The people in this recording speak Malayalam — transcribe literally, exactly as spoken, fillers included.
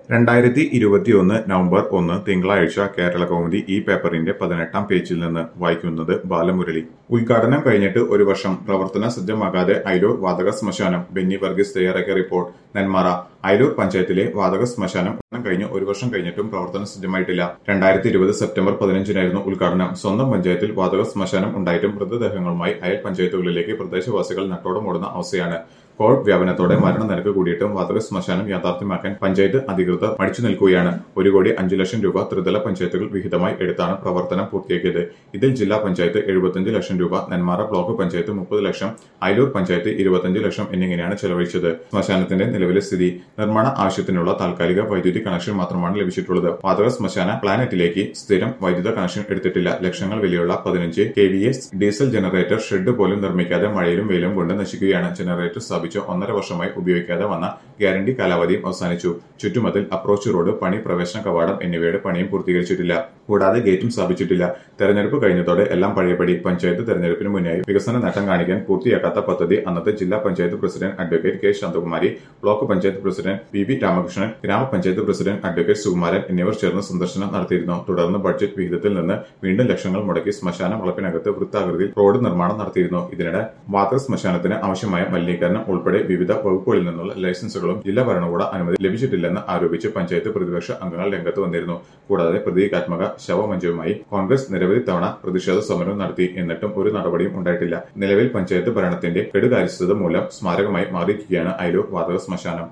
രണ്ടായിരത്തി ഇരുപത്തിയൊന്ന് നവംബർ ഒന്ന് തിങ്കളാഴ്ച കേരള കൗമുദി ഈ പേപ്പറിന്റെ പതിനെട്ടാം പേജിൽ നിന്ന് വായിക്കുന്നത് ബാലമുരളി. ഉദ്ഘാടനം കഴിഞ്ഞിട്ട് ഒരു വർഷം, പ്രവർത്തന സജ്ജമാകാതെ അയിലൂർ വാതക ശ്മശാനം. ബെന്നി വർഗീസ് തയ്യാറാക്കിയ റിപ്പോർട്ട്. നെന്മാറ. അയിലൂർ പഞ്ചായത്തിലെ വാതക ശ്മശാനം ഉദ്ഘാടനം കഴിഞ്ഞ് ഒരു വർഷം കഴിഞ്ഞിട്ടും പ്രവർത്തന സജ്ജമായിട്ടില്ല. രണ്ടായിരത്തി ഇരുപത് സെപ്റ്റംബർ പതിനഞ്ചിനായിരുന്നു ഉദ്ഘാടനം. സ്വന്തം പഞ്ചായത്തിൽ വാതക ശ്മശാനം ഉണ്ടായിട്ടും മൃതദേഹങ്ങളുമായി അയൽ പഞ്ചായത്തുകളിലേക്ക് പ്രദേശവാസികൾ നട്ടോടമോടുന്ന അവസ്ഥയാണ്. കോവിഡ് വ്യാപനത്തോടെ മരണനിരക്ക് കൂടിയിട്ടും വാതക ശ്മശാനം യാഥാർത്ഥ്യമാക്കാൻ പഞ്ചായത്ത് അധികൃതർ മടിച്ചു നിൽക്കുകയാണ്. ഒരു കോടി അഞ്ചു ലക്ഷം രൂപ ത്രിതല പഞ്ചായത്തുകൾ വിഹിതമായി എടുത്താണ് പ്രവർത്തനം പൂർത്തിയാക്കിയത്. ഇതിൽ ജില്ലാ പഞ്ചായത്ത് എഴുപത്തിയഞ്ച് ലക്ഷം രൂപ, നെന്മാറ ബ്ലോക്ക് പഞ്ചായത്ത് മുപ്പത് ലക്ഷം, അയിലൂർ പഞ്ചായത്ത് ഇരുപത്തിയഞ്ച് ലക്ഷം എന്നിങ്ങനെയാണ് ചെലവഴിച്ചത്. ശ്മശാനത്തിന്റെ നിലവിലെ സ്ഥിതി: നിർമ്മാണ ആവശ്യത്തിനുള്ള താൽക്കാലിക വൈദ്യുതി കണക്ഷൻ മാത്രമാണ് ലഭിച്ചിട്ടുള്ളത്. വാതക ശ്മശാന പ്ലാനറ്റിലേക്ക് സ്ഥിരം വൈദ്യുത കണക്ഷൻ എടുത്തിട്ടില്ല. ലക്ഷങ്ങൾ വിലയുള്ള പതിനഞ്ച് K V S diesel generator shed പോലും നിർമ്മിക്കാതെ മഴയിലും വെയിലും കൊണ്ട് നശിക്കുകയാണ്. ജനറേറ്റർ സ്ഥാപിച്ച ഒന്നര വർഷമായി ഉപയോഗിക്കാതെ വന്ന ഗ്യാരണ്ടി കാലാവധിയും അവസാനിച്ചു. ചുറ്റുമതിൽ, അപ്രോച്ച് റോഡ് പണി, പ്രവേശന കവാടം എന്നിവയുടെ പണിയും പൂർത്തീകരിച്ചിട്ടില്ല. കൂടാതെ ഗേറ്റും സ്ഥാപിച്ചിട്ടില്ല. തെരഞ്ഞെടുപ്പ് കഴിഞ്ഞതോടെ എല്ലാം പഴയപടി. പഞ്ചായത്ത് തെരഞ്ഞെടുപ്പിന് മുന്നായി വികസന നേട്ടം കാണിക്കാൻ പൂർത്തിയാക്കാത്ത പദ്ധതി അന്നത്തെ ജില്ലാ panchayat president advocate K Shanthakumari, block panchayat president V V Ramakrishnan, ഗ്രാമപഞ്ചായത്ത് പ്രസിഡന്റ് അഡ്വക്കേറ്റ് സുകുമാരൻ എന്നിവർ ചേർന്ന് സന്ദർശനം നടത്തിയിരുന്നു. തുടർന്ന് ബഡ്ജറ്റ് വിഹിതത്തിൽ നിന്ന് വീണ്ടും ലക്ഷങ്ങൾ മുടക്കി ശ്മശാന വളപ്പിനകത്ത് വൃത്താകൃതിയിൽ റോഡ് നിർമ്മാണം നടത്തിയിരുന്നു. ഇതിനിടെ വാതക ശ്മശാനത്തിന് ആവശ്യമായ മലിനീകരണം ഉൾപ്പെടെ വിവിധ വകുപ്പുകളിൽ നിന്നുള്ള ലൈസൻസുകളും ജില്ലാ ഭരണകൂട അനുമതി ലഭിച്ചിട്ടില്ലെന്ന് ആരോപിച്ച് പഞ്ചായത്ത് പ്രതിപക്ഷ അംഗങ്ങൾ രംഗത്ത് വന്നിരുന്നു. കൂടാതെ പ്രതീകാത്മക ശവമഞ്ചവുമായി കോൺഗ്രസ് നിരവധി തവണ പ്രതിഷേധ സമരം നടത്തി. എന്നിട്ടും ഒരു നടപടിയും ഉണ്ടായിട്ടില്ല. നിലവിൽ പഞ്ചായത്ത് ഭരണത്തിന്റെ കെടുകാര്യസ്ഥത മൂലം സ്മാരകമായി മാറിയിരിക്കുകയാണ് അയിലൂർ വാതക ശ്മശാനം.